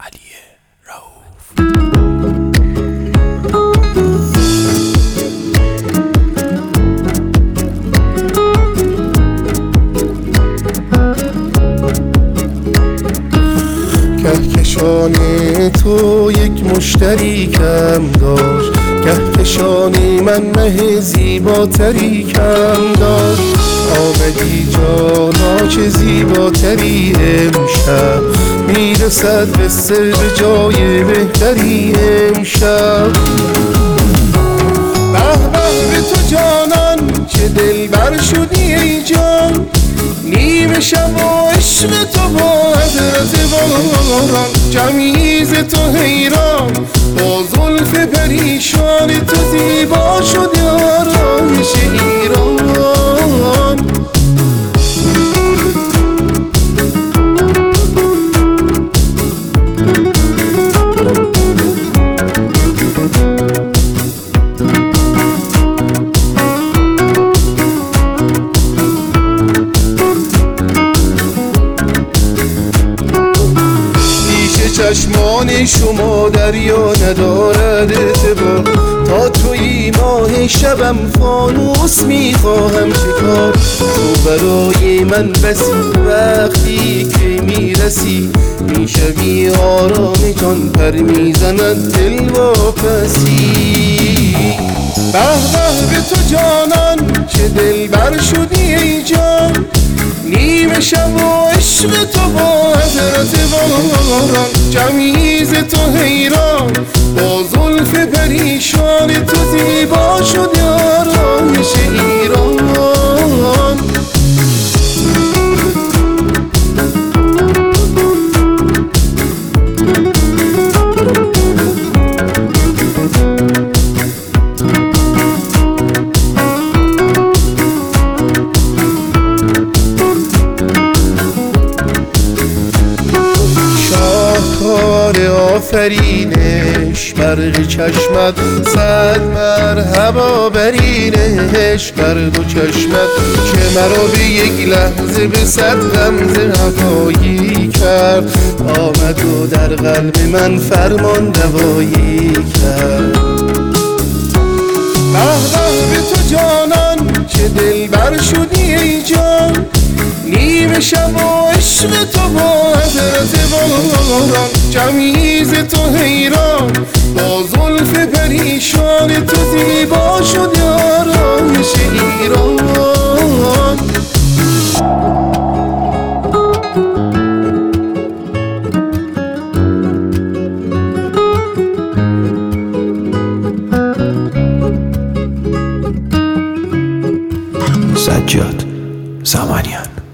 علی رؤوف. کهکشان تو یک مشتری کم داشت، کهکشانی من مه زیباتری کم داشت. آمدی جانا چه زیباتری امشب، میرسد به سر به جای بهتری امشب. به به به تو جانان چه دلبر شدی ای جان، نیمه شب و عشق تو با حضرت باران. جمیز تو حیران با زلف پریشان تو، زیبا شد آرایش ایران. چشمان شما دریا ندارد اعتبار، تا توی ماه شبم فانوس میخواهم شکار. تو برای من بسی وقتی که میرسی، میشوی آرام جان پر میزند دل واپسی. به به به تو جانان چه دلبر شدی ای جان، نیمه شب و عشق تو با حضرت باران. جمیز تو حیران با زلف پریشان تو، زیبا شد آرایش ایران. آفرینش برق چشمت، صد مرحبا برینش بر دو چشمت، که مرا به یک لحظه به صد غمزه رهایی کرد. آمد و در قلب من فرمان روایی کرد. به به به تو جانان چه دلبر شدی ای جان، نیمه شب و عشق تو با حضرت باران. جمیز تو حیران با زلف پریشان تو، زیبا شد آرایش ایران. سجاد زمانیان.